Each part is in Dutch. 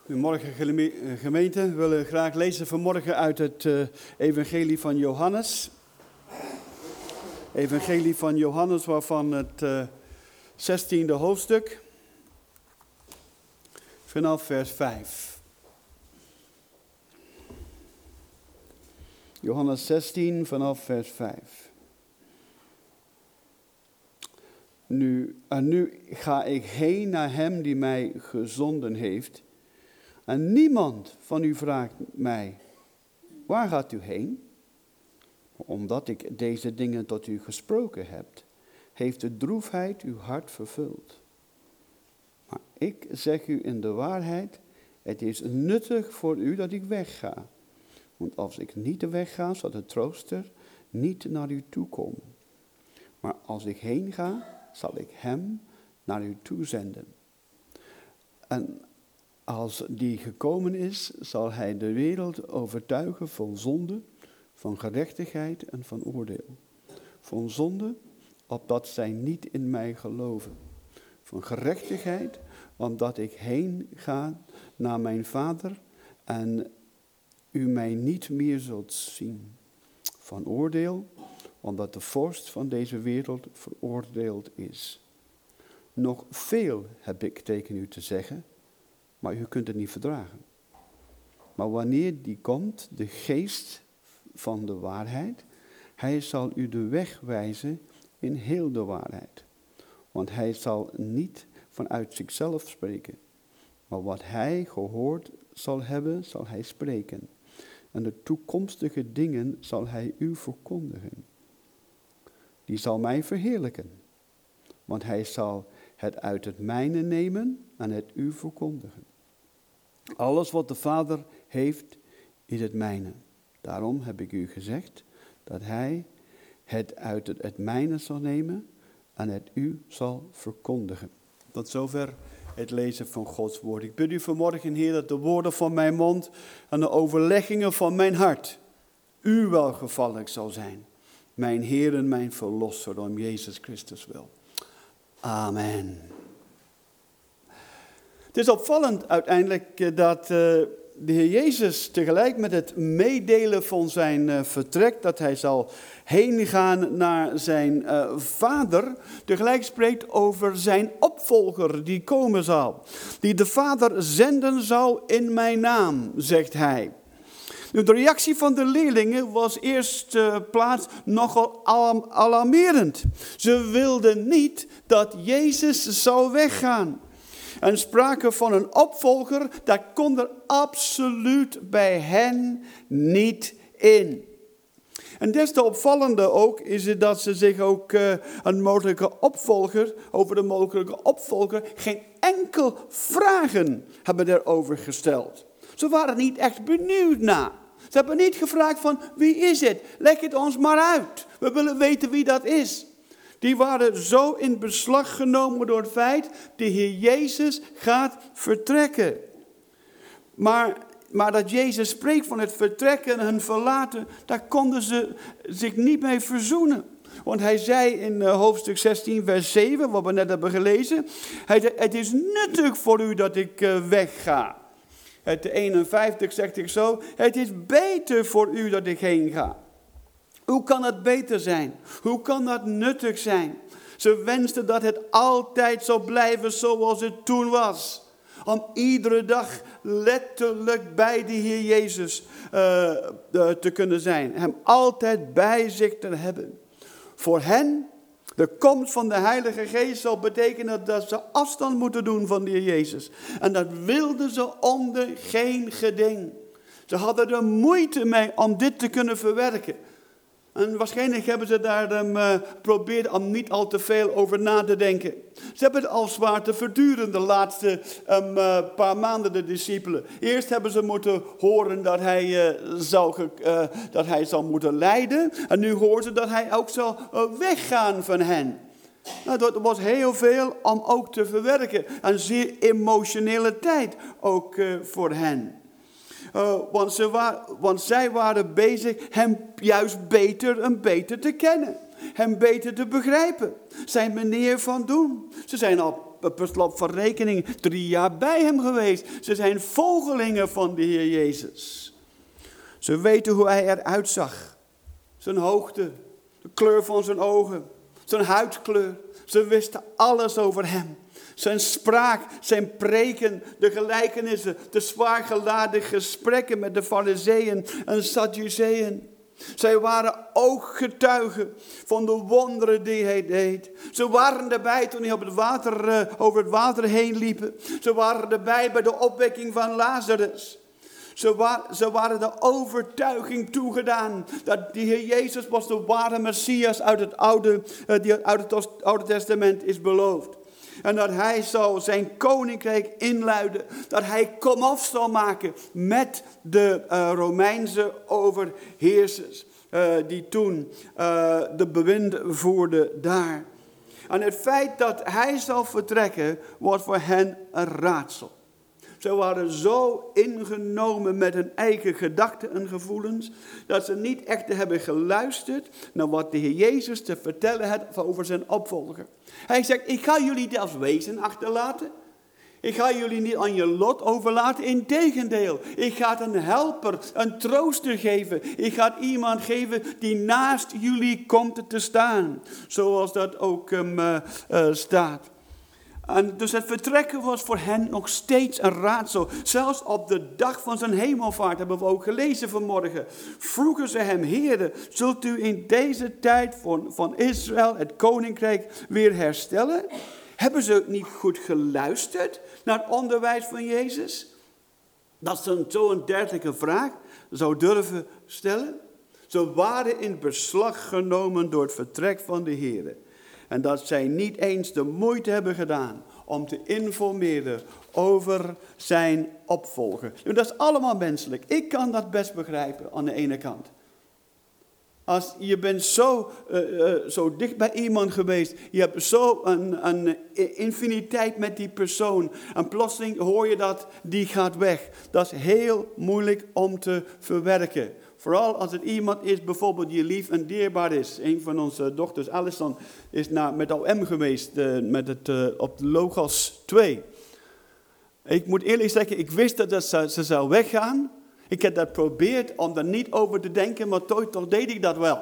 Goedemorgen gemeente. We willen graag lezen vanmorgen uit het evangelie van Johannes. Evangelie van Johannes, waarvan het 16e hoofdstuk, vanaf vers 5. Johannes 16, vanaf vers 5. Nu ga ik heen naar hem die mij gezonden heeft. En niemand van u vraagt mij, waar gaat u heen? Omdat ik deze dingen tot u gesproken heb, heeft de droefheid uw hart vervuld. Maar ik zeg u in de waarheid, het is nuttig voor u dat ik wegga. Want als ik niet wegga, zal de trooster niet naar u toe komen. Maar als ik heen ga, zal ik hem naar u toe zenden. En als die gekomen is, zal hij de wereld overtuigen van zonde, van gerechtigheid en van oordeel. Van zonde, opdat zij niet in mij geloven. Van gerechtigheid, omdat ik heen ga naar mijn Vader en u mij niet meer zult zien. Van oordeel, omdat de vorst van deze wereld veroordeeld is. Nog veel heb ik tegen u te zeggen, maar u kunt het niet verdragen. Maar wanneer die komt, de geest van de waarheid, hij zal u de weg wijzen in heel de waarheid. Want hij zal niet vanuit zichzelf spreken. Maar wat hij gehoord zal hebben, zal hij spreken. En de toekomstige dingen zal hij u verkondigen. Die zal mij verheerlijken. Want hij zal het uit het mijne nemen en het u verkondigen. Alles wat de Vader heeft, is het mijne. Daarom heb ik u gezegd dat hij het uit het mijne zal nemen en het u zal verkondigen. Tot zover het lezen van Gods woord. Ik bid u vanmorgen, Heer, dat de woorden van mijn mond en de overleggingen van mijn hart u welgevallig zal zijn. Mijn Heer en mijn Verlosser, om Jezus Christus wil. Amen. Het is opvallend uiteindelijk dat de Heer Jezus tegelijk met het meedelen van zijn vertrek, dat hij zal heen gaan naar zijn Vader, tegelijk spreekt over zijn opvolger die komen zal. Die de Vader zenden zal in mijn naam, zegt hij. Nu, de reactie van de leerlingen was eerst plaats nogal alarmerend. Ze wilden niet dat Jezus zou weggaan. En spraken van een opvolger, dat kon er absoluut bij hen niet in. En des te opvallende ook is het dat ze zich ook over de mogelijke opvolger geen enkel vragen hebben erover gesteld. Ze waren niet echt benieuwd naar. Ze hebben niet gevraagd van wie is het? Leg het ons maar uit. We willen weten wie dat is. Die waren zo in beslag genomen door het feit, de Heer Jezus gaat vertrekken. Maar dat Jezus spreekt van het vertrekken en hun verlaten, daar konden ze zich niet mee verzoenen. Want hij zei in hoofdstuk 16 vers 7, wat we net hebben gelezen, het is nuttig voor u dat ik wegga. Het 51 zegt ik zo, het is beter voor u dat ik heen ga. Hoe kan het beter zijn? Hoe kan dat nuttig zijn? Ze wensten dat het altijd zou blijven zoals het toen was. Om iedere dag letterlijk bij de Heer Jezus te kunnen zijn. Hem altijd bij zich te hebben. Voor hen, de komst van de Heilige Geest zal betekenen dat ze afstand moeten doen van de Heer Jezus. En dat wilden ze onder geen geding. Ze hadden er moeite mee om dit te kunnen verwerken. En waarschijnlijk hebben ze daar geprobeerd om niet al te veel over na te denken. Ze hebben het al zwaar te verduren de laatste paar maanden, de discipelen. Eerst hebben ze moeten horen dat hij zal moeten lijden. En nu horen ze dat hij ook zal weggaan van hen. Nou, dat was heel veel om ook te verwerken. Een zeer emotionele tijd ook voor hen. Want zij waren bezig hem juist beter en beter te kennen. Hem beter te begrijpen. Zijn manier van doen. Ze zijn al per slot van rekening 3 jaar bij hem geweest. Ze zijn volgelingen van de Heer Jezus. Ze weten hoe hij eruit zag. Zijn hoogte, de kleur van zijn ogen, zijn huidskleur. Ze wisten alles over hem. Zijn spraak, zijn preken, de gelijkenissen, de zwaar geladen gesprekken met de Farizeeën en Sadduceeën. Zij waren ook getuigen van de wonderen die hij deed. Ze waren erbij toen hij over het water heen liep. Ze waren erbij bij de opwekking van Lazarus. Ze waren de overtuiging toegedaan dat de Heer Jezus was de ware Messias uit het Oude Testament is beloofd. En dat hij zou zijn koninkrijk inluiden. Dat hij komaf zal maken met de Romeinse overheersers. Die toen de bewind voerden daar. En het feit dat hij zal vertrekken wordt voor hen een raadsel. Ze waren zo ingenomen met hun eigen gedachten en gevoelens, dat ze niet echt hebben geluisterd naar wat de Heer Jezus te vertellen had over zijn opvolger. Hij zegt, ik ga jullie als wezen achterlaten. Ik ga jullie niet aan je lot overlaten. Integendeel, ik ga een helper, een trooster geven. Ik ga iemand geven die naast jullie komt te staan. Zoals dat ook staat. En dus het vertrekken was voor hen nog steeds een raadsel. Zelfs op de dag van zijn hemelvaart, hebben we ook gelezen vanmorgen. Vroegen ze hem, Heere, zult u in deze tijd van Israël het koninkrijk weer herstellen? Hebben ze niet goed geluisterd naar het onderwijs van Jezus? Dat ze zo'n dergelijke vraag zou durven stellen? Ze waren in beslag genomen door het vertrek van de Heere. En dat zij niet eens de moeite hebben gedaan om te informeren over zijn opvolger. Nu, dat is allemaal menselijk. Ik kan dat best begrijpen aan de ene kant. Als je bent zo dicht bij iemand geweest. Je hebt zo een infiniteit met die persoon. En plotseling hoor je dat die gaat weg. Dat is heel moeilijk om te verwerken. Vooral als het iemand is bijvoorbeeld die lief en dierbaar is. Een van onze dochters, Alison, is met OM geweest op de Logos 2. Ik moet eerlijk zeggen, ik wist dat ze zou weggaan. Ik heb dat geprobeerd om daar niet over te denken, maar toch deed ik dat wel.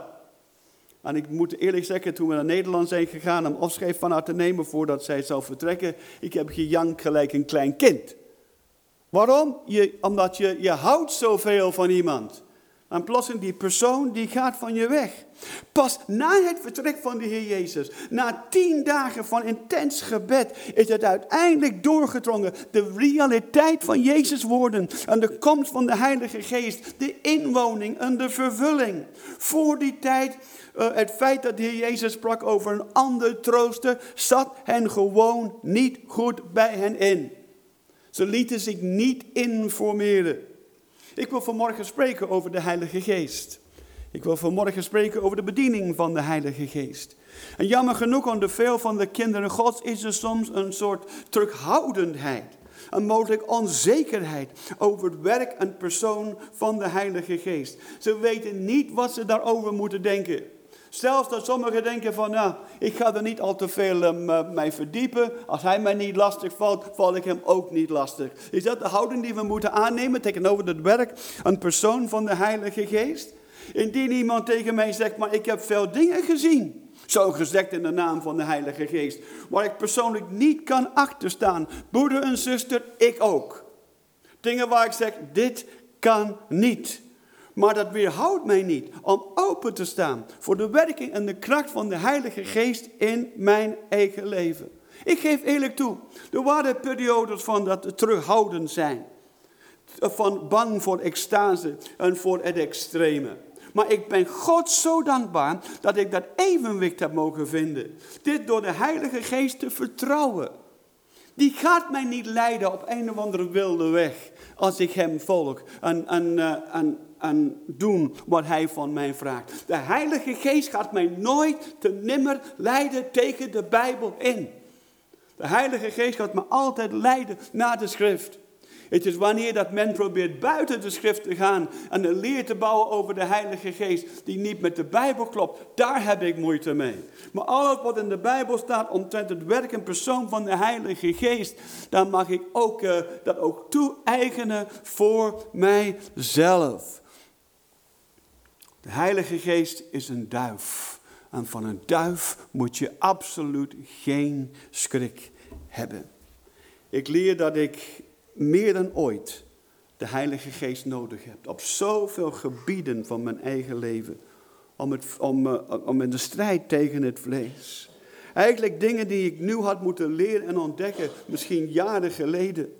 En ik moet eerlijk zeggen, toen we naar Nederland zijn gegaan om afscheid van haar te nemen voordat zij zou vertrekken, ik heb gejankt gelijk een klein kind. Waarom? Omdat je houdt zoveel van iemand. En plotseling die persoon die gaat van je weg. Pas na het vertrek van de Heer Jezus, na 10 dagen van intens gebed, is het uiteindelijk doorgedrongen. De realiteit van Jezus woorden en de komst van de Heilige Geest, de inwoning en de vervulling. Voor die tijd, het feit dat de Heer Jezus sprak over een ander trooster, zat hen gewoon niet goed bij hen in. Ze lieten zich niet informeren. Ik wil vanmorgen spreken over de Heilige Geest. Ik wil vanmorgen spreken over de bediening van de Heilige Geest. En jammer genoeg onder veel van de kinderen Gods is er soms een soort terughoudendheid. Een mogelijk onzekerheid over het werk en persoon van de Heilige Geest. Ze weten niet wat ze daarover moeten denken. Zelfs dat sommigen denken van, ik ga er niet al te veel mee verdiepen. Als hij mij niet lastig valt, val ik hem ook niet lastig. Is dat de houding die we moeten aannemen tegenover het werk en persoon van de Heilige Geest? Indien iemand tegen mij zegt, maar ik heb veel dingen gezien. Zo gezegd in de naam van de Heilige Geest. Waar ik persoonlijk niet kan achterstaan. Broeder en zuster, ik ook. Dingen waar ik zeg, dit kan niet. Maar dat weerhoudt mij niet om open te staan voor de werking en de kracht van de Heilige Geest in mijn eigen leven. Ik geef eerlijk toe, er waren periodes van dat terughoudend zijn. Van bang voor extase en voor het extreme. Maar ik ben God zo dankbaar dat ik dat evenwicht heb mogen vinden. Dit door de Heilige Geest te vertrouwen. Die gaat mij niet leiden op een of andere wilde weg als ik hem volg en doen wat hij van mij vraagt. De Heilige Geest gaat mij nooit te nimmer leiden tegen de Bijbel in. De Heilige Geest gaat me altijd leiden naar de schrift. Het is wanneer dat men probeert buiten de schrift te gaan en een leer te bouwen over de Heilige Geest die niet met de Bijbel klopt. Daar heb ik moeite mee. Maar alles wat in de Bijbel staat omtrent het werk en persoon van de Heilige Geest, dan mag ik ook, dat ook toe-eigenen voor mijzelf. De Heilige Geest is een duif. En van een duif moet je absoluut geen schrik hebben. Ik leer dat ik meer dan ooit de Heilige Geest nodig heb. Op zoveel gebieden van mijn eigen leven. Om in de strijd tegen het vlees. Eigenlijk dingen die ik nu had moeten leren en ontdekken. Misschien jaren geleden.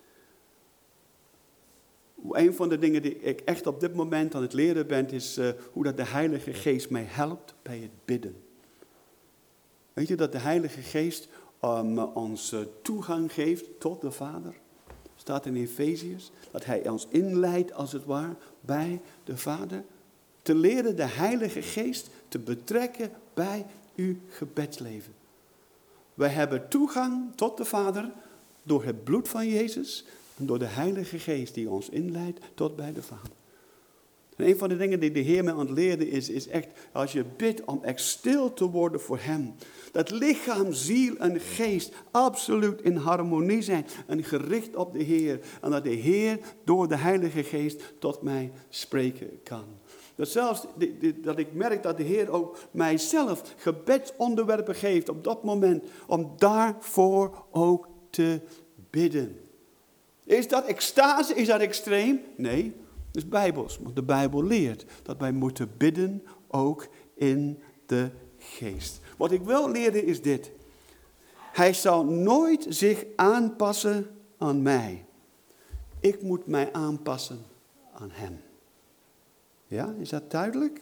Een van de dingen die ik echt op dit moment aan het leren ben. Is hoe dat de Heilige Geest mij helpt bij het bidden. Weet je dat de Heilige Geest ons toegang geeft tot de Vader? Staat in Efeziërs. Dat hij ons inleidt als het ware bij de Vader. Te leren de Heilige Geest te betrekken bij uw gebedsleven. Wij hebben toegang tot de Vader door het bloed van Jezus. En door de Heilige Geest die ons inleidt tot bij de Vader. En een van de dingen die de Heer mij aan het leren is echt, als je bidt om echt stil te worden voor Hem. Dat lichaam, ziel en geest absoluut in harmonie zijn en gericht op de Heer. En dat de Heer door de Heilige Geest tot mij spreken kan. Dat zelfs dat ik merk dat de Heer ook mijzelf gebedsonderwerpen geeft op dat moment. Om daarvoor ook te bidden. Is dat extase? Is dat extreem? Nee, dat is bijbels. Want de Bijbel leert dat wij moeten bidden ook in de geest. Wat ik wil leren is dit. Hij zal nooit zich aanpassen aan mij. Ik moet mij aanpassen aan hem. Ja, is dat duidelijk?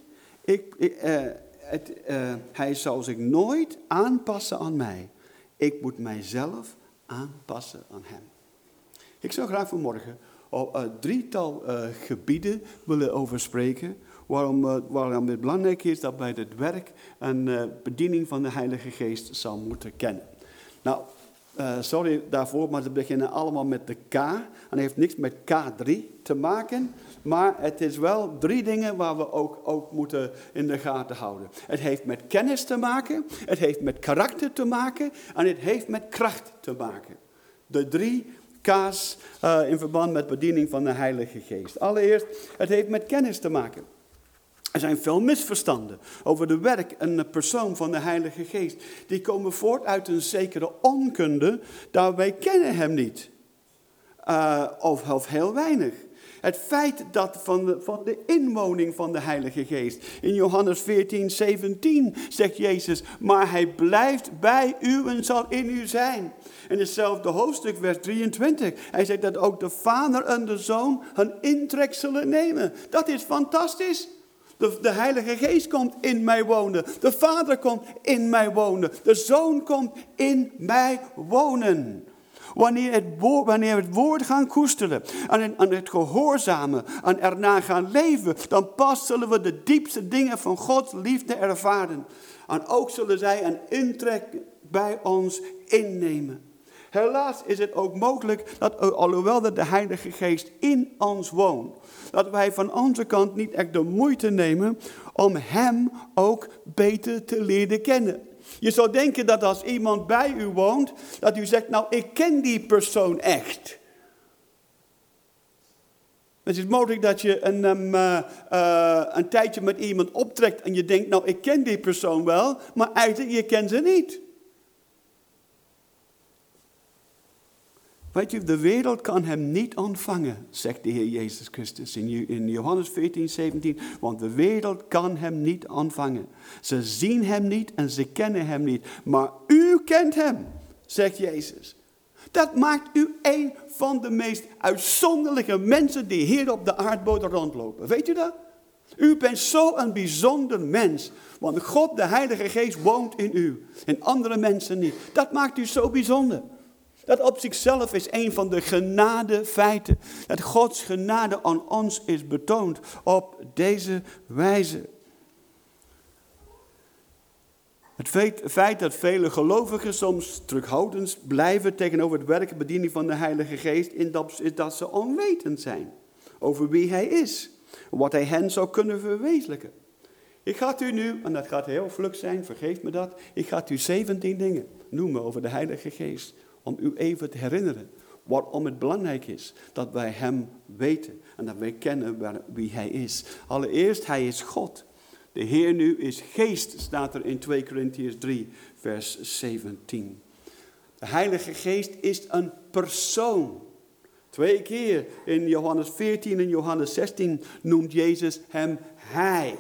Hij zal zich nooit aanpassen aan mij. Ik moet mijzelf aanpassen aan hem. Ik zou graag vanmorgen op een drietal gebieden willen over spreken. Waarom het belangrijk is dat wij het werk en bediening van de Heilige Geest zal moeten kennen. Nou, sorry daarvoor, maar ze beginnen allemaal met de K. En heeft niks met K3 te maken. Maar het is wel 3 dingen waar we ook moeten in de gaten houden. Het heeft met kennis te maken. Het heeft met karakter te maken. En het heeft met kracht te maken. De 3 K's in verband met bediening van de Heilige Geest. Allereerst, het heeft met kennis te maken. Er zijn veel misverstanden over de werk en de persoon van de Heilige Geest. Die komen voort uit een zekere onkunde, dat wij kennen hem niet. Of heel weinig. Het feit dat van de inwoning van de Heilige Geest. In Johannes 14:17 zegt Jezus, maar hij blijft bij u en zal in u zijn. In hetzelfde hoofdstuk, vers 23. Hij zegt dat ook de Vader en de Zoon hun intrek zullen nemen. Dat is fantastisch. De Heilige Geest komt in mij wonen. De Vader komt in mij wonen. De Zoon komt in mij wonen. Wanneer het woord gaan koesteren en het gehoorzamen en erna gaan leven, dan pas zullen we de diepste dingen van Gods liefde ervaren. En ook zullen zij een intrek bij ons innemen. Helaas is het ook mogelijk dat alhoewel dat de Heilige Geest in ons woont, dat wij van onze kant niet echt de moeite nemen om hem ook beter te leren kennen. Je zou denken dat als iemand bij u woont, dat u zegt, nou ik ken die persoon echt. Het is mogelijk dat je een tijdje met iemand optrekt en je denkt, nou ik ken die persoon wel, maar eigenlijk je kent ze niet. Weet je, de wereld kan hem niet ontvangen, zegt de Heer Jezus Christus in Johannes 14:17. Want de wereld kan hem niet ontvangen. Ze zien hem niet en ze kennen hem niet. Maar u kent hem, zegt Jezus. Dat maakt u een van de meest uitzonderlijke mensen die hier op de aardbodem rondlopen. Weet u dat? U bent zo'n bijzonder mens. Want God, de Heilige Geest, woont in u. En andere mensen niet. Dat maakt u zo bijzonder. Dat op zichzelf is een van de genadefeiten. Dat Gods genade aan ons is betoond op deze wijze. Het feit dat vele gelovigen soms terughoudend blijven tegenover het werk en bediening van de Heilige Geest, is dat ze onwetend zijn over wie hij is. Wat hij hen zou kunnen verwezenlijken. Ik ga u nu, en dat gaat heel vlug zijn, vergeef me dat. Ik ga u 17 dingen noemen over de Heilige Geest. Om u even te herinneren waarom het belangrijk is dat wij hem weten. En dat wij kennen wie hij is. Allereerst, hij is God. De Heer nu is geest, staat er in 2 Korintiërs 3, vers 17. De Heilige Geest is een persoon. 2 keer in Johannes 14 en Johannes 16 noemt Jezus hem hij.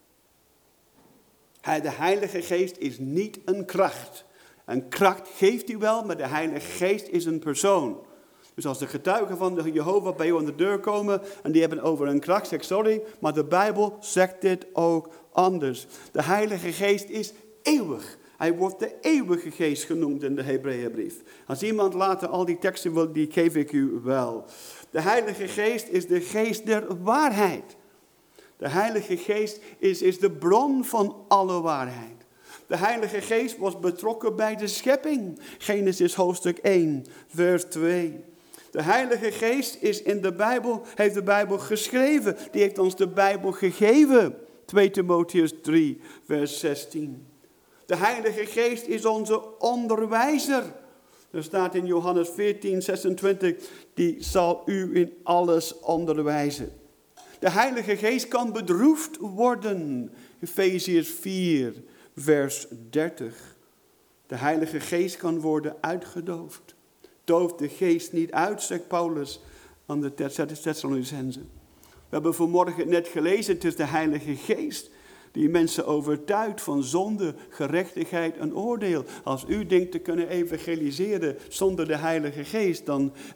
De Heilige Geest is niet een kracht. Een kracht geeft hij wel, maar de Heilige Geest is een persoon. Dus als de getuigen van de Jehovah bij u aan de deur komen en die hebben over een kracht, zeg sorry, maar de Bijbel zegt dit ook anders. De Heilige Geest is eeuwig. Hij wordt de eeuwige geest genoemd in de Hebreeënbrief. Als iemand later al die teksten wil, die geef ik u wel. De Heilige Geest is de geest der waarheid. De Heilige Geest is de bron van alle waarheid. De Heilige Geest was betrokken bij de schepping. Genesis hoofdstuk 1, vers 2. De Heilige Geest is in de Bijbel, heeft de Bijbel geschreven. Die heeft ons de Bijbel gegeven. 2 Timotheüs 3, vers 16. De Heilige Geest is onze onderwijzer. Er staat in Johannes 14, 26, die zal u in alles onderwijzen. De Heilige Geest kan bedroefd worden. Efeziërs 4, vers 30. De Heilige Geest kan worden uitgedoofd. Doof de geest niet uit, zegt Paulus aan de Thessalonicenzen. We hebben vanmorgen net gelezen, het is de Heilige Geest die mensen overtuigt van zonde, gerechtigheid en oordeel. Als u denkt te kunnen evangeliseren zonder de Heilige Geest,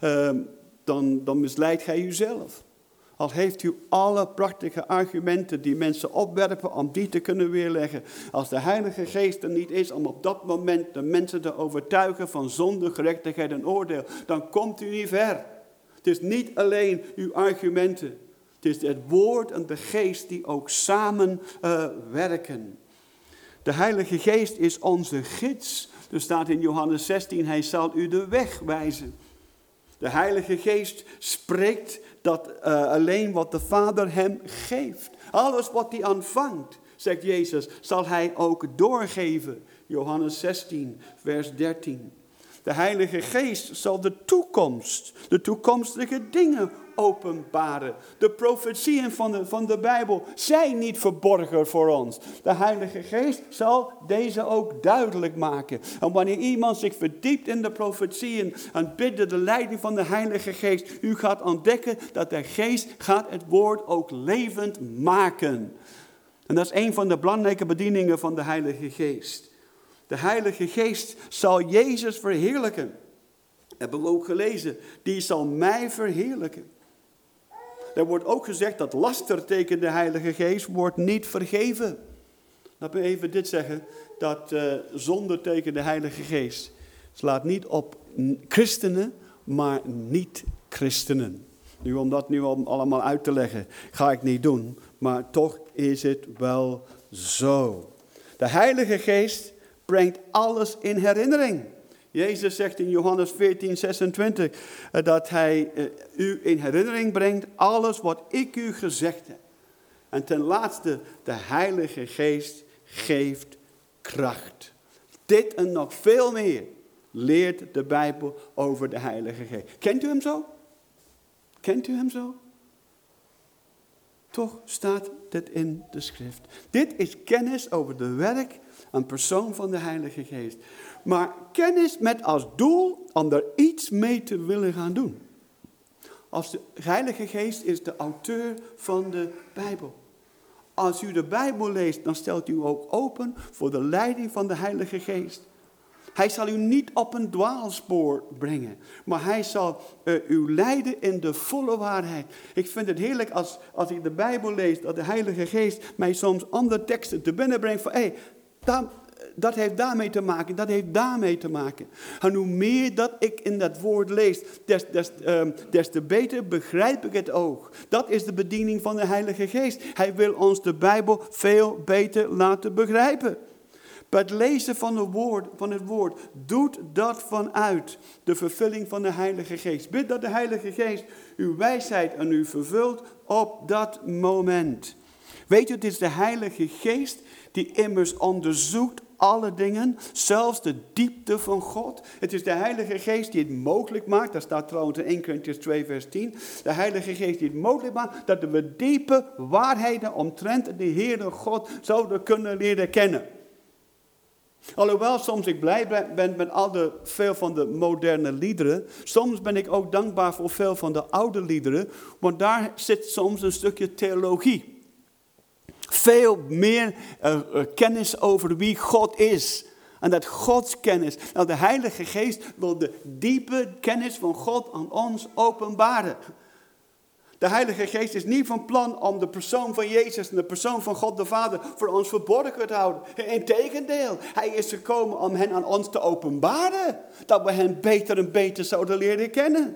dan misleidt gij uzelf. Al heeft u alle prachtige argumenten die mensen opwerpen om die te kunnen weerleggen. Als de Heilige Geest er niet is om op dat moment de mensen te overtuigen van zonde, gerechtigheid en oordeel, dan komt u niet ver. Het is niet alleen uw argumenten. Het is het woord en de geest die ook samen werken. De Heilige Geest is onze gids. Er staat in Johannes 16, hij zal u de weg wijzen. De Heilige Geest spreekt dat alleen wat de Vader hem geeft. Alles wat hij ontvangt, zegt Jezus, zal hij ook doorgeven. Johannes 16, vers 13. De Heilige Geest zal de toekomstige dingen openbaren. De profetieën van de Bijbel zijn niet verborgen voor ons. De Heilige Geest zal deze ook duidelijk maken. En wanneer iemand zich verdiept in de profetieën en bidt de leiding van de Heilige Geest, u gaat ontdekken dat de Geest gaat het woord ook levend maken. En dat is een van de belangrijke bedieningen van de Heilige Geest. De Heilige Geest zal Jezus verheerlijken. Hebben we ook gelezen. Die zal mij verheerlijken. Er wordt ook gezegd dat laster tegen de Heilige Geest wordt niet vergeven. Laat me even dit zeggen. Dat zonde tegen de Heilige Geest slaat niet op christenen, maar niet-christenen. Nu om dat nu allemaal uit te leggen, ga ik niet doen. Maar toch is het wel zo. De Heilige Geest brengt alles in herinnering. Jezus zegt in Johannes 14, 26 dat hij u in herinnering brengt alles wat ik u gezegd heb. En ten laatste, de Heilige Geest geeft kracht. Dit en nog veel meer leert de Bijbel over de Heilige Geest. Kent u hem zo? Kent u hem zo? Toch staat dit in de schrift. Dit is kennis over de werk en persoon van de Heilige Geest. Maar kennis met als doel om er iets mee te willen gaan doen. Als de Heilige Geest is de auteur van de Bijbel. Als u de Bijbel leest, dan stelt u ook open voor de leiding van de Heilige Geest. Hij zal u niet op een dwaalspoor brengen, maar hij zal u leiden in de volle waarheid. Ik vind het heerlijk als ik de Bijbel lees, dat de Heilige Geest mij soms andere teksten te binnen brengt van, dat heeft daarmee te maken, dat heeft daarmee te maken. En hoe meer dat ik in dat woord lees, des te beter begrijp ik het ook. Dat is de bediening van de Heilige Geest. Hij wil ons de Bijbel veel beter laten begrijpen. Bij het lezen van het woord doet dat vanuit de vervulling van de Heilige Geest. Bid dat de Heilige Geest uw wijsheid en u vervult op dat moment. Weet u, het is de Heilige Geest die immers onderzoekt alle dingen, zelfs de diepte van God. Het is de Heilige Geest die het mogelijk maakt, dat staat trouwens in 1 Korintiërs 2 vers 10. De Heilige Geest die het mogelijk maakt dat we diepe waarheden omtrent de Heere God zouden kunnen leren kennen. Alhoewel soms ik blij ben met veel van de moderne liederen, soms ben ik ook dankbaar voor veel van de oude liederen, want daar zit soms een stukje theologie. Veel meer kennis over wie God is. En dat Gods kennis. Nou, de Heilige Geest wil de diepe kennis van God aan ons openbaren. De Heilige Geest is niet van plan om de persoon van Jezus en de persoon van God de Vader voor ons verborgen te houden. Integendeel, Hij is gekomen om hen aan ons te openbaren. Dat we hen beter en beter zouden leren kennen.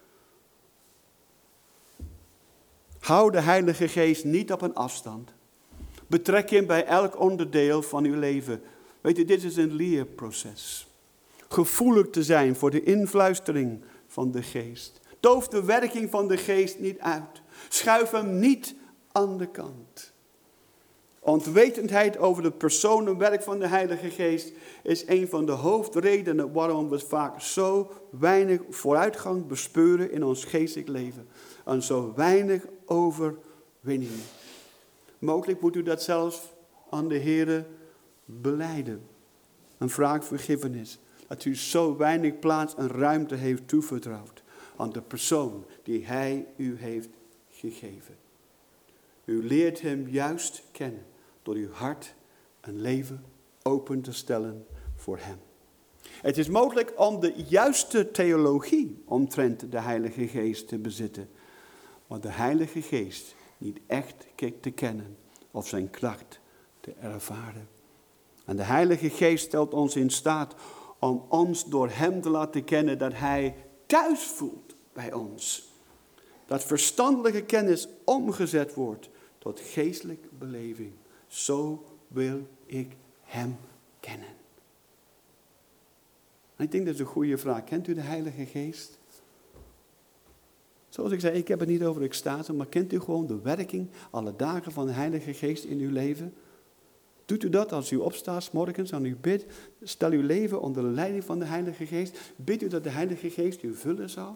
Hou de Heilige Geest niet op een afstand. Betrek hem bij elk onderdeel van uw leven. Weet je, dit is een leerproces. Gevoelig te zijn voor de influistering van de Geest. Doof de werking van de Geest niet uit. Schuif hem niet aan de kant. Ontwetendheid over de persoon en werk van de Heilige Geest is een van de hoofdredenen waarom we vaak zo weinig vooruitgang bespeuren in ons geestelijk leven. En zo weinig overwinning. Mogelijk moet u dat zelfs aan de Heere belijden. En vraag vergiffenis. Dat u zo weinig plaats en ruimte heeft toevertrouwd aan de persoon die Hij u heeft gegeven. U leert Hem juist kennen door uw hart en leven open te stellen voor Hem. Het is mogelijk om de juiste theologie omtrent de Heilige Geest te bezitten. Maar de Heilige Geest niet echt te kennen of zijn kracht te ervaren. En de Heilige Geest stelt ons in staat om ons door Hem te laten kennen dat Hij thuis voelt bij ons. Dat verstandelijke kennis omgezet wordt tot geestelijke beleving. Zo wil ik Hem kennen. En ik denk dat is een goede vraag. Kent u de Heilige Geest? Zoals ik zei, ik heb het niet over extase, maar kent u gewoon de werking alle dagen van de Heilige Geest in uw leven? Doet u dat als u opstaat 's morgens en u bidt? Stel uw leven onder de leiding van de Heilige Geest. Bidt u dat de Heilige Geest u vullen zal?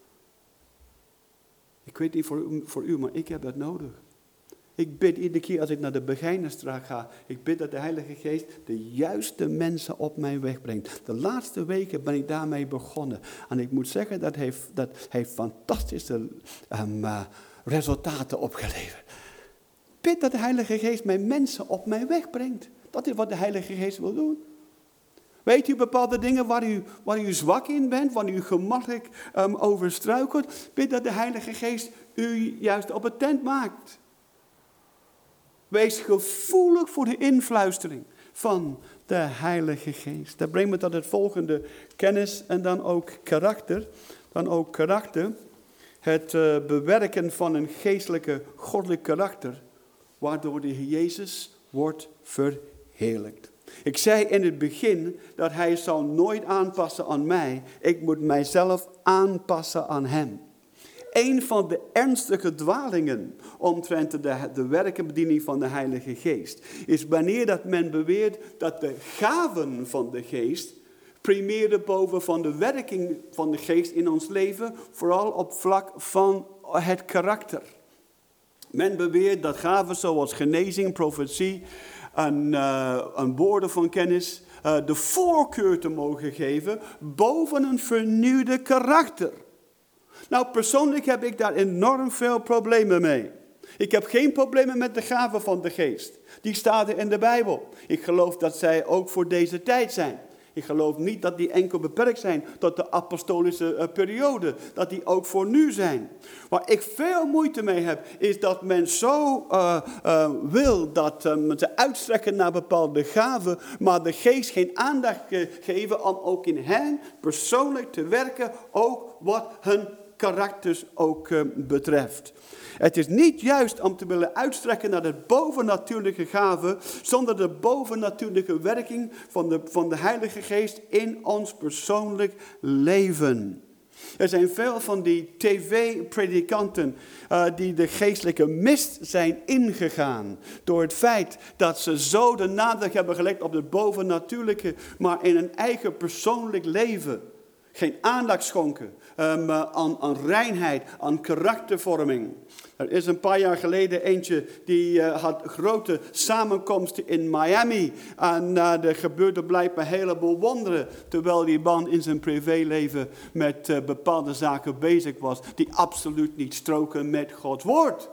Ik weet niet voor u, maar ik heb dat nodig. Ik bid iedere keer als ik naar de Begijnenstraat ga. Ik bid dat de Heilige Geest de juiste mensen op mijn weg brengt. De laatste weken ben ik daarmee begonnen. En ik moet zeggen, dat heeft fantastische resultaten opgeleverd. Bid dat de Heilige Geest mijn mensen op mijn weg brengt. Dat is wat de Heilige Geest wil doen. Weet u bepaalde dingen waar u zwak in bent, waar u gemakkelijk over struikelt? Bid dat de Heilige Geest u juist op attent maakt. Wees gevoelig voor de influistering van de Heilige Geest. Dat brengt me tot het volgende: kennis en dan ook karakter. Het bewerken van een geestelijke, goddelijk karakter, waardoor de Heer Jezus wordt verheerlijkt. Ik zei in het begin dat Hij zal nooit aanpassen aan mij. Ik moet mijzelf aanpassen aan Hem. Een van de ernstige dwalingen omtrent de werkenbediening van de Heilige Geest is wanneer dat men beweert dat de gaven van de Geest primeren boven van de werking van de Geest in ons leven, vooral op vlak van het karakter. Men beweert dat gaven zoals genezing, profetie en woorden van kennis de voorkeur te mogen geven boven een vernieuwde karakter. Nou, persoonlijk heb ik daar enorm veel problemen mee. Ik heb geen problemen met de gaven van de Geest. Die staat er in de Bijbel. Ik geloof dat zij ook voor deze tijd zijn. Ik geloof niet dat die enkel beperkt zijn tot de apostolische periode. Dat die ook voor nu zijn. Waar ik veel moeite mee heb, is dat men zo wil dat ze uitstrekken naar bepaalde gaven, maar de Geest geen aandacht geven om ook in hen persoonlijk te werken, ook wat hun karakters ook betreft. Het is niet juist om te willen uitstrekken naar de bovennatuurlijke gaven, zonder de bovennatuurlijke werking van de Heilige Geest in ons persoonlijk leven. Er zijn veel van die tv-predikanten die de geestelijke mist zijn ingegaan. Door het feit dat ze zo de nadruk hebben gelegd op het bovennatuurlijke, maar in een eigen persoonlijk leven geen aandacht schonken aan reinheid, aan karaktervorming. Er is een paar jaar geleden eentje die had grote samenkomsten in Miami. En er gebeurde blijkbaar een heleboel wonderen. Terwijl die man in zijn privéleven met bepaalde zaken bezig was. Die absoluut niet stroken met Gods woord.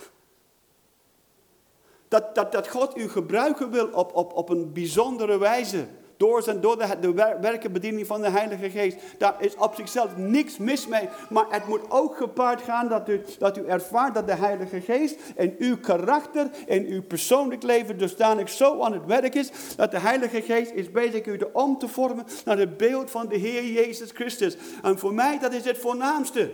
Dat God u gebruiken wil op een bijzondere wijze. Door de werkenbediening van de Heilige Geest. Daar is op zichzelf niks mis mee. Maar het moet ook gepaard gaan dat u ervaart dat de Heilige Geest in uw karakter, in uw persoonlijk leven dusdanig zo aan het werk is. Dat de Heilige Geest is bezig u om te vormen naar het beeld van de Heer Jezus Christus. En voor mij dat is het voornaamste.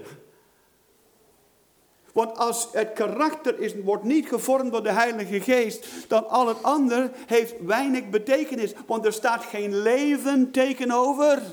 Want als het karakter wordt niet gevormd door de Heilige Geest, dan al het ander heeft weinig betekenis. Want er staat geen leven tegenover.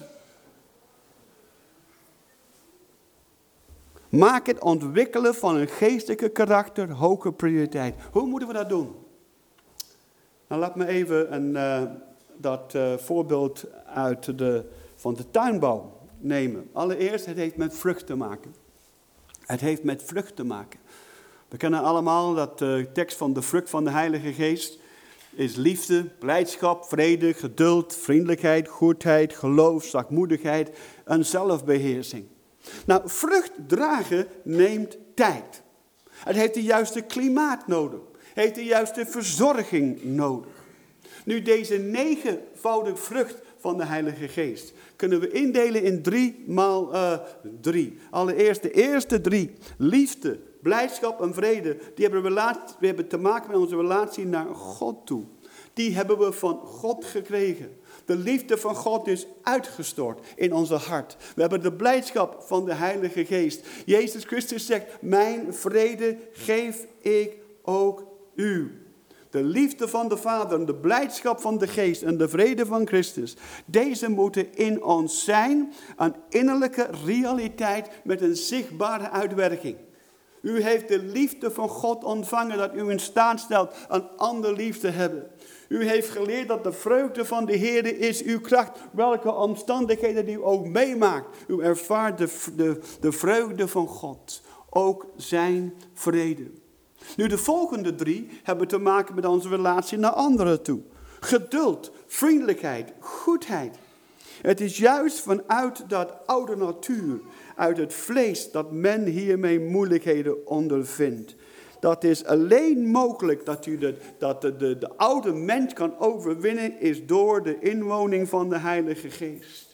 Maak het ontwikkelen van een geestelijke karakter hoge prioriteit. Hoe moeten we dat doen? Nou, laat me even dat voorbeeld van de tuinbouw nemen. Allereerst, het heeft met vrucht te maken. Het heeft met vrucht te maken. We kennen allemaal dat de tekst van de vrucht van de Heilige Geest is liefde, blijdschap, vrede, geduld, vriendelijkheid, goedheid, geloof, zachtmoedigheid en zelfbeheersing. Nou, vrucht dragen neemt tijd. Het heeft de juiste klimaat nodig. Het heeft de juiste verzorging nodig. Nu, deze 9voudige vrucht van de Heilige Geest kunnen we indelen in 3x3. Allereerst de eerste 3, liefde, blijdschap en vrede, die hebben te maken met onze relatie naar God toe. Die hebben we van God gekregen. De liefde van God is uitgestort in onze hart. We hebben de blijdschap van de Heilige Geest. Jezus Christus zegt, mijn vrede geef ik ook u. De liefde van de Vader, de blijdschap van de Geest en de vrede van Christus. Deze moeten in ons zijn, een innerlijke realiteit met een zichtbare uitwerking. U heeft de liefde van God ontvangen dat u in staat stelt een ander lief te hebben. U heeft geleerd dat de vreugde van de Heer is uw kracht, welke omstandigheden u ook meemaakt. U ervaart de vreugde van God, ook zijn vrede. Nu, de volgende 3 hebben te maken met onze relatie naar anderen toe. Geduld, vriendelijkheid, goedheid. Het is juist vanuit dat oude natuur, uit het vlees, dat men hiermee moeilijkheden ondervindt. Dat is alleen mogelijk dat de oude mens kan overwinnen, is door de inwoning van de Heilige Geest.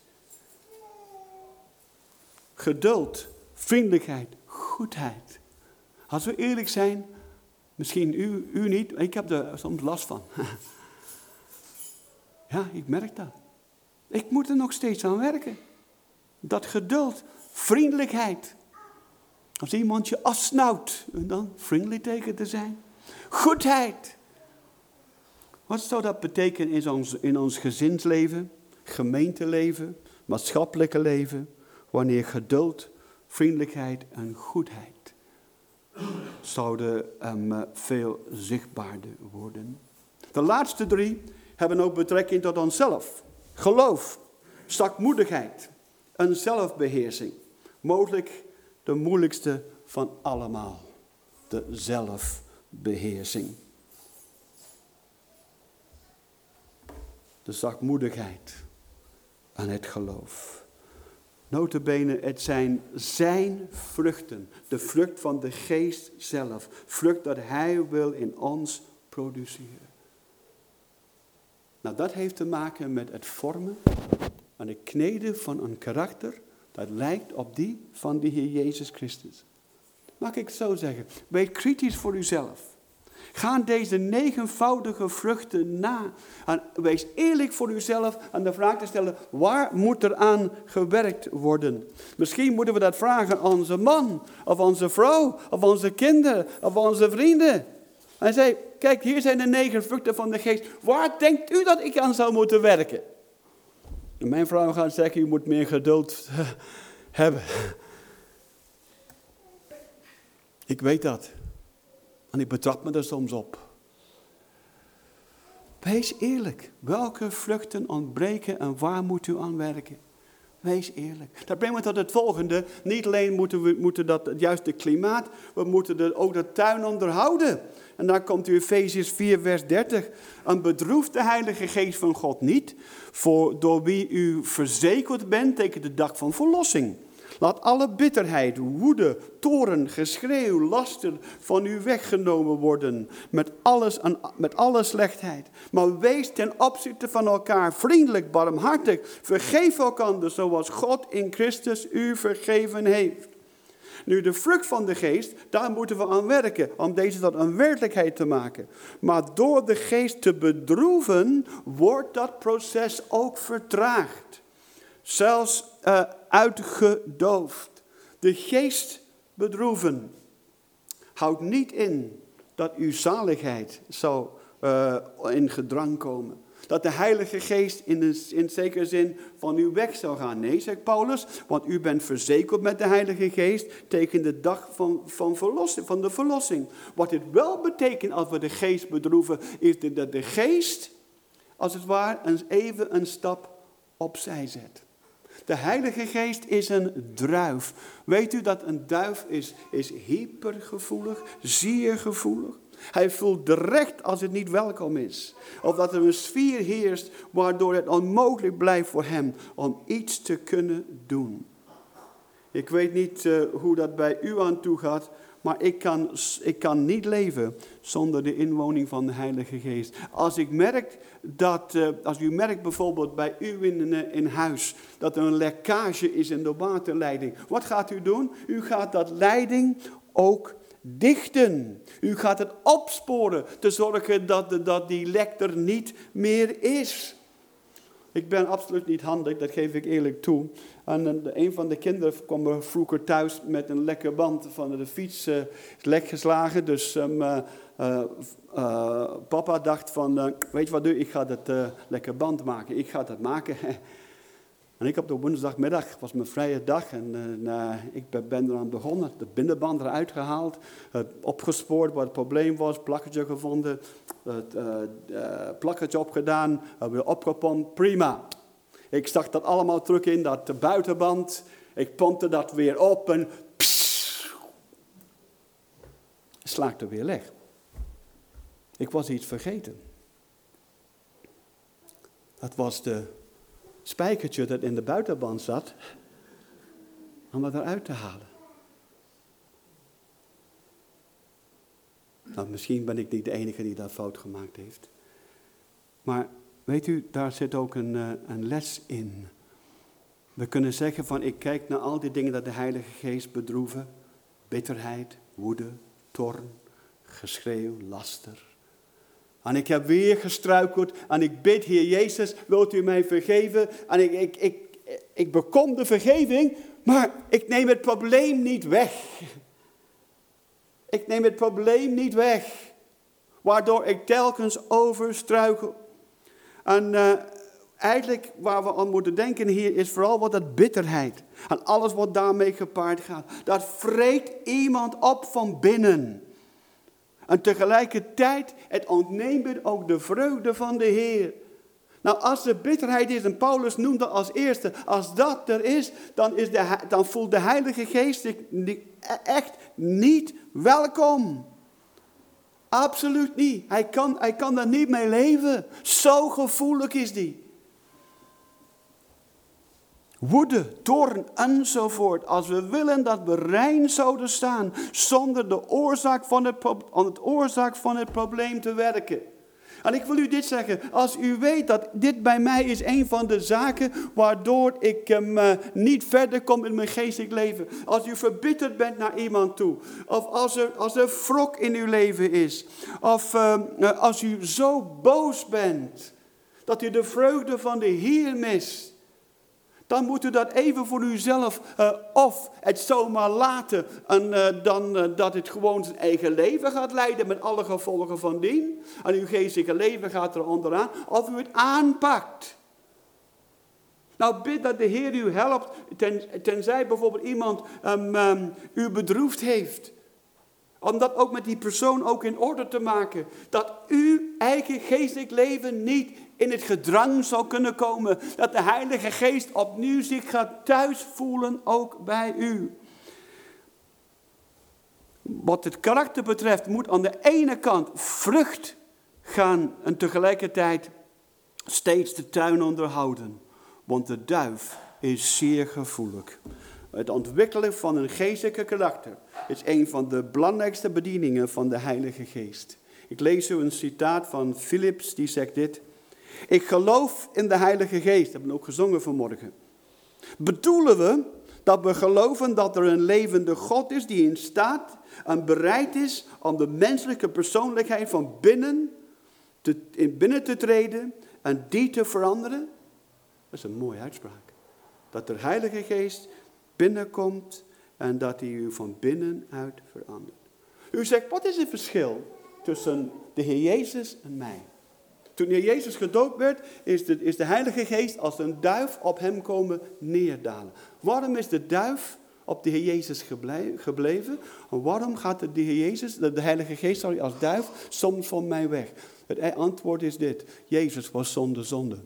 Geduld, vriendelijkheid, goedheid. Als we eerlijk zijn, misschien u niet, ik heb er soms last van. Ja, ik merk dat. Ik moet er nog steeds aan werken. Dat geduld, vriendelijkheid. Als iemand je afsnauwt, dan vriendelijk tegen te zijn. Goedheid. Wat zou dat betekenen in ons gezinsleven, gemeenteleven, maatschappelijke leven, wanneer geduld, vriendelijkheid en goedheid zouden veel zichtbaarder worden. De laatste 3 hebben ook betrekking tot onszelf. Geloof, zachtmoedigheid en zelfbeheersing. Mogelijk de moeilijkste van allemaal. De zelfbeheersing. De zachtmoedigheid en het geloof. Nota bene, het zijn vruchten. De vrucht van de Geest zelf. Vrucht dat Hij wil in ons produceren. Nou, dat heeft te maken met het vormen en het kneden van een karakter dat lijkt op die van de Heer Jezus Christus. Mag ik het zo zeggen? Wees kritisch voor uzelf. Ga deze 9voudige vruchten na. En wees eerlijk voor uzelf en de vraag te stellen, waar moet er aan gewerkt worden? Misschien moeten we dat vragen aan onze man, of onze vrouw, of onze kinderen, of onze vrienden. Hij zei, kijk, hier zijn de 9 vruchten van de geest. Waar denkt u dat ik aan zou moeten werken? En mijn vrouw gaat zeggen, u moet meer geduld hebben. Ik weet dat. En ik betrap me er soms op. Wees eerlijk. Welke vruchten ontbreken en waar moet u aan werken? Wees eerlijk. Dat brengt me tot het volgende. Niet alleen moeten dat het juiste klimaat, we moeten ook de tuin onderhouden. En daar komt u Efeziërs 4 vers 30. En bedroeft de Heilige Geest van God niet, door wie u verzekerd bent tegen de dag van verlossing. Laat alle bitterheid, woede, toorn, geschreeuw, laster van u weggenomen worden. Met alle slechtheid. Maar wees ten opzichte van elkaar vriendelijk, barmhartig. Vergeef elkander zoals God in Christus u vergeven heeft. Nu, de vrucht van de geest, daar moeten we aan werken. Om deze tot een werkelijkheid te maken. Maar door de geest te bedroeven, wordt dat proces ook vertraagd. Zelfs uitgedoofd. De geest bedroeven houdt niet in dat uw zaligheid zou in gedrang komen. Dat de Heilige Geest in zekere zin van u weg zou gaan. Nee, zegt Paulus, want u bent verzekerd met de Heilige Geest tegen de dag van de verlossing. Wat dit wel betekent als we de geest bedroeven, is dat de geest, als het ware, even een stap opzij zet. De Heilige Geest is een druif. Weet u dat een duif is hypergevoelig, zeer gevoelig? Hij voelt direct als het niet welkom is. Of dat er een sfeer heerst waardoor het onmogelijk blijft voor hem om iets te kunnen doen. Ik weet niet hoe dat bij u aan toe gaat, maar ik kan niet leven zonder de inwoning van de Heilige Geest. Als u merkt bijvoorbeeld bij u in huis dat er een lekkage is in de waterleiding. Wat gaat u doen? U gaat dat leiding ook dichten. U gaat het opsporen te zorgen dat die lek er niet meer is. Ik ben absoluut niet handig, dat geef ik eerlijk toe. En een van de kinderen kwam vroeger thuis met een lekke band van de fiets, lek geslagen. Dus papa dacht van, weet je wat doe ik ga dat lekke band maken. Ik ga dat maken. En ik op de woensdagmiddag, was mijn vrije dag en ik ben eraan begonnen. De binnenband eruit gehaald, opgespoord wat het probleem was, plakketje gevonden, het plakketje opgedaan, weer opgepompt, prima. Ik zag dat allemaal terug in dat buitenband, ik pompte dat weer op en slaakte weer leg. Ik was iets vergeten. Dat was de spijkertje dat in de buitenband zat, om dat eruit te halen. Nou, misschien ben ik niet de enige die dat fout gemaakt heeft. Maar weet u, daar zit ook een les in. We kunnen zeggen van, ik kijk naar al die dingen dat de Heilige Geest bedroeven. Bitterheid, woede, toorn, geschreeuw, laster. En ik heb weer gestruikeld en ik bid, Heer Jezus, wilt u mij vergeven? En ik bekom de vergeving, maar ik neem het probleem niet weg. Ik neem het probleem niet weg, waardoor ik telkens overstruikel. En eigenlijk waar we aan moeten denken hier is vooral wat dat bitterheid. En alles wat daarmee gepaard gaat. Dat vreet iemand op van binnen. En tegelijkertijd, het ontneemt ook de vreugde van de Heer. Nou, als er bitterheid is, en Paulus noemt dat als eerste, als dat er is, dan voelt de Heilige Geest zich echt niet welkom. Absoluut niet. Hij kan daar niet mee leven. Zo gevoelig is die. Woede, toorn enzovoort. Als we willen dat we rein zouden staan zonder de oorzaak van het probleem te werken. En ik wil u dit zeggen, als u weet dat dit bij mij is een van de zaken waardoor ik niet verder kom in mijn geestelijk leven. Als u verbitterd bent naar iemand toe, of als er wrok in uw leven is, of als u zo boos bent dat u de vreugde van de Heer mist. Dan moet u dat even voor uzelf of het zomaar laten en dan dat het gewoon zijn eigen leven gaat leiden met alle gevolgen van dien. En uw geestelijke leven gaat er onderaan. Of u het aanpakt. Nou, bid dat de Heer u helpt, tenzij bijvoorbeeld iemand u bedroefd heeft. Om dat ook met die persoon ook in orde te maken. Dat uw eigen geestelijk leven niet in het gedrang zal kunnen komen. Dat de Heilige Geest opnieuw zich gaat thuis voelen, ook bij u. Wat het karakter betreft moet aan de ene kant vrucht gaan en tegelijkertijd steeds de tuin onderhouden. Want de duif is zeer gevoelig. Het ontwikkelen van een geestelijke karakter is een van de belangrijkste bedieningen van de Heilige Geest. Ik lees u een citaat van Philips, die zegt dit. Ik geloof in de Heilige Geest, dat hebben we ook gezongen vanmorgen. Bedoelen we dat we geloven dat er een levende God is die in staat en bereid is om de menselijke persoonlijkheid van binnen te treden en die te veranderen? Dat is een mooie uitspraak. Dat de Heilige Geest binnenkomt en dat hij u van binnenuit verandert. U zegt, wat is het verschil tussen de Heer Jezus en mij? Toen de Heer Jezus gedoopt werd, is de Heilige Geest als een duif op hem komen neerdalen. Waarom is de duif op de Heer Jezus gebleven? En waarom gaat de Heer Jezus, de Heilige Geest, als duif soms van mij weg? Het antwoord is dit. Jezus was zonder zonde.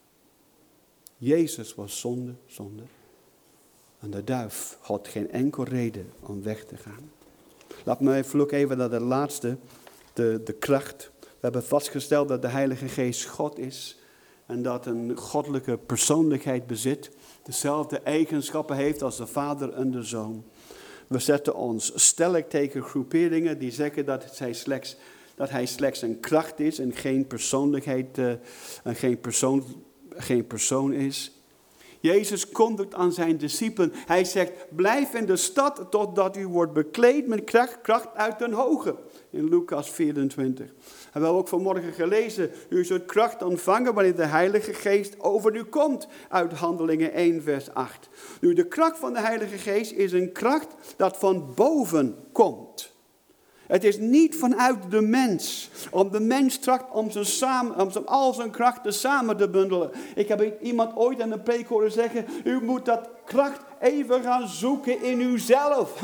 Jezus was zonder zonde. En de duif had geen enkel reden om weg te gaan. Laat me even naar de laatste, de kracht. We hebben vastgesteld dat de Heilige Geest God is. En dat een goddelijke persoonlijkheid bezit. Dezelfde eigenschappen heeft als de Vader en de Zoon. We zetten ons stellig tegen groeperingen die zeggen dat hij slechts een kracht is en geen persoonlijkheid en geen persoon is. Jezus kondigt aan zijn discipelen. Hij zegt, blijf in de stad totdat u wordt bekleed met kracht uit den hoge. In Lucas 24. En we hebben ook vanmorgen gelezen. U zult kracht ontvangen wanneer de Heilige Geest over u komt. Uit Handelingen 1 vers 8. Nu, de kracht van de Heilige Geest is een kracht dat van boven komt. Het is niet vanuit de mens. Om de mens tracht om al zijn krachten samen te bundelen. Ik heb iemand ooit in een preek horen zeggen. U moet dat kracht even gaan zoeken in uzelf.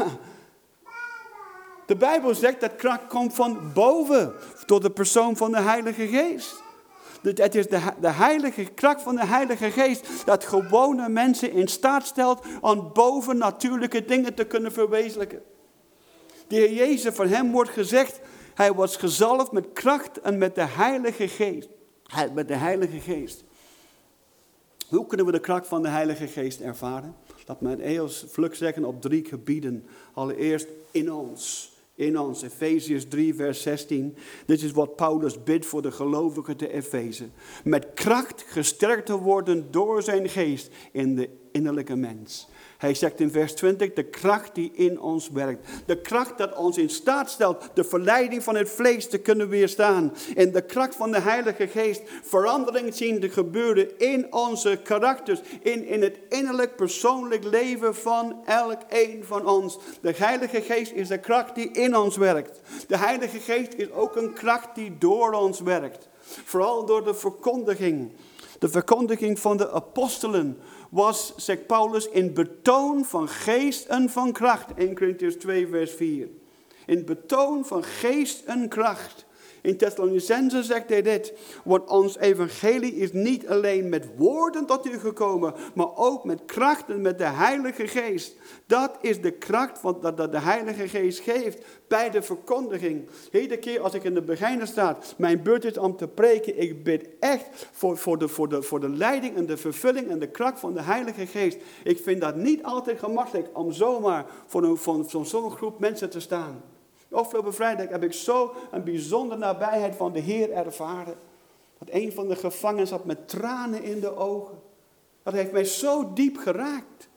De Bijbel zegt dat kracht komt van boven. Door de persoon van de Heilige Geest. Het is de heilige kracht van de Heilige Geest. Dat gewone mensen in staat stelt om bovennatuurlijke dingen te kunnen verwezenlijken. De Heer Jezus, van hem wordt gezegd, hij was gezalfd met kracht en met de Heilige Geest. Met de Heilige Geest. Hoe kunnen we de kracht van de Heilige Geest ervaren? Laat me het heel vlug zeggen op 3 gebieden. Allereerst in ons. In ons, Efeziërs 3 vers 16. Dit is wat Paulus bidt voor de gelovigen te Efeze. Met kracht gesterkt te worden door zijn geest in de innerlijke mens. Hij zegt in vers 20, de kracht die in ons werkt. De kracht dat ons in staat stelt de verleiding van het vlees te kunnen weerstaan. En de kracht van de Heilige Geest verandering zien te gebeuren in onze karakters. In het innerlijk persoonlijk leven van elk een van ons. De Heilige Geest is de kracht die in ons werkt. De Heilige Geest is ook een kracht die door ons werkt. Vooral door de verkondiging. De verkondiging van de apostelen was, zegt Paulus, in betoon van geest en van kracht. 1 Korintiërs 2 vers 4. In betoon van geest en kracht. In Thessalonicenzen zegt hij dit. Want ons evangelie is niet alleen met woorden tot u gekomen, maar ook met kracht en met de Heilige Geest. Dat is de kracht dat de Heilige Geest geeft bij de verkondiging. Iedere keer als ik in de beginner sta, mijn beurt is om te preken. Ik bid echt voor de leiding en de vervulling en de kracht van de Heilige Geest. Ik vind dat niet altijd gemakkelijk om zomaar voor zo'n groep mensen te staan. Afgelopen vrijdag heb ik zo een bijzondere nabijheid van de Heer ervaren. Dat een van de gevangenen zat met tranen in de ogen. Dat heeft mij zo diep geraakt.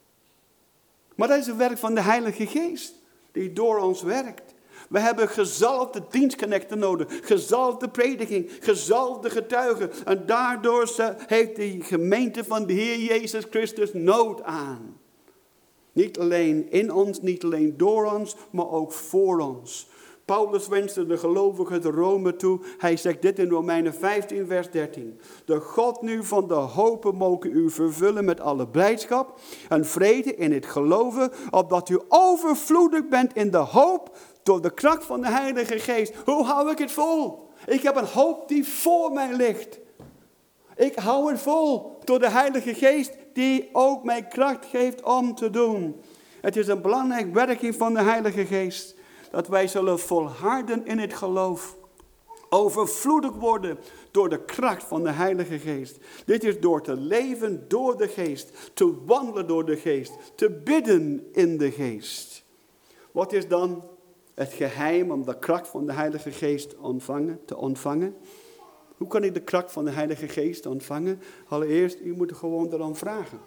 Maar dat is het werk van de Heilige Geest. Die door ons werkt. We hebben gezalfde dienstknechten nodig. Gezalfde prediking. Gezalfde getuigen. En daardoor heeft de gemeente van de Heer Jezus Christus nood aan. Niet alleen in ons, niet alleen door ons, maar ook voor ons. Paulus wenste de gelovigen te Rome toe. Hij zegt dit in Romeinen 15 vers 13. De God nu van de hopen mogen u vervullen met alle blijdschap en vrede in het geloven, opdat u overvloedig bent in de hoop door de kracht van de Heilige Geest. Hoe hou ik het vol? Ik heb een hoop die voor mij ligt. Ik hou het vol door de Heilige Geest die ook mij kracht geeft om te doen. Het is een belangrijke werking van de Heilige Geest. Dat wij zullen volharden in het geloof. Overvloedig worden door de kracht van de Heilige Geest. Dit is door te leven door de Geest. Te wandelen door de Geest. Te bidden in de Geest. Wat is dan het geheim om de kracht van de Heilige Geest te ontvangen? Hoe kan ik de kracht van de Heilige Geest ontvangen? Allereerst, u moet gewoon erom vragen.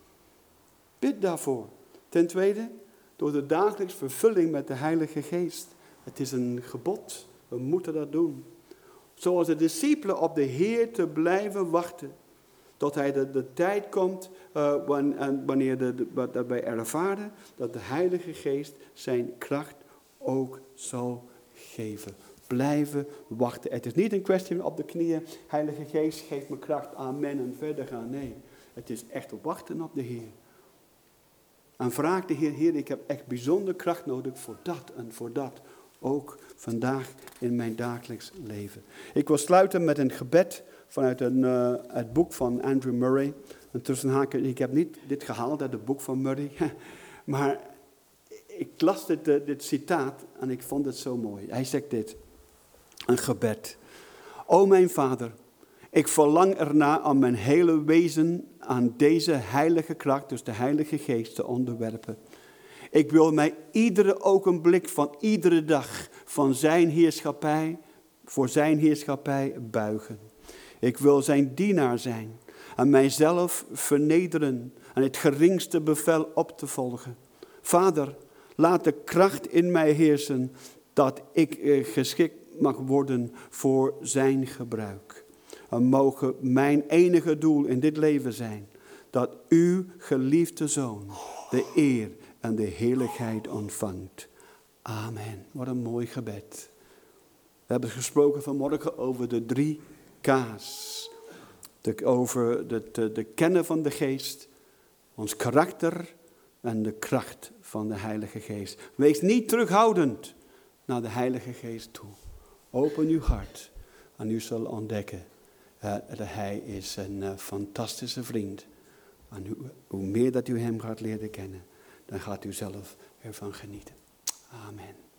Bid daarvoor. Ten tweede, door de dagelijks vervulling met de Heilige Geest. Het is een gebod. We moeten dat doen. Zoals de discipelen op de Heer te blijven wachten. Tot hij de tijd komt wanneer dat wij ervaren dat de Heilige Geest zijn kracht ook zal geven. Blijven wachten. Het is niet een kwestie van op de knieën. Heilige Geest geeft me kracht. Amen. En verder gaan. Nee. Het is echt wachten op de Heer. En vraag de Heer, Heer, ik heb echt bijzonder kracht nodig voor dat en voor dat. Ook vandaag in mijn dagelijks leven. Ik wil sluiten met een gebed vanuit het boek van Andrew Murray. En tussen haken, ik heb niet dit gehaald uit het boek van Murray. Maar ik las dit citaat en ik vond het zo mooi. Hij zegt dit. Een gebed. O mijn Vader, ik verlang ernaar om mijn hele wezen aan deze heilige kracht, dus de Heilige Geest, te onderwerpen. Ik wil mij iedere ogenblik van iedere dag voor zijn heerschappij buigen. Ik wil zijn dienaar zijn en mijzelf vernederen en het geringste bevel op te volgen. Vader, laat de kracht in mij heersen dat ik geschikt mag worden voor zijn gebruik. En mogen mijn enige doel in dit leven zijn dat uw geliefde Zoon de eer en de heerlijkheid ontvangt. Amen. Wat een mooi gebed. We hebben gesproken vanmorgen over de 3 K's. Over de kennen van de Geest, ons karakter en de kracht van de Heilige Geest. Wees niet terughoudend naar de Heilige Geest toe. Open uw hart en u zal ontdekken dat hij is een fantastische vriend. En hoe meer dat u hem gaat leren kennen, dan gaat u zelf ervan genieten. Amen.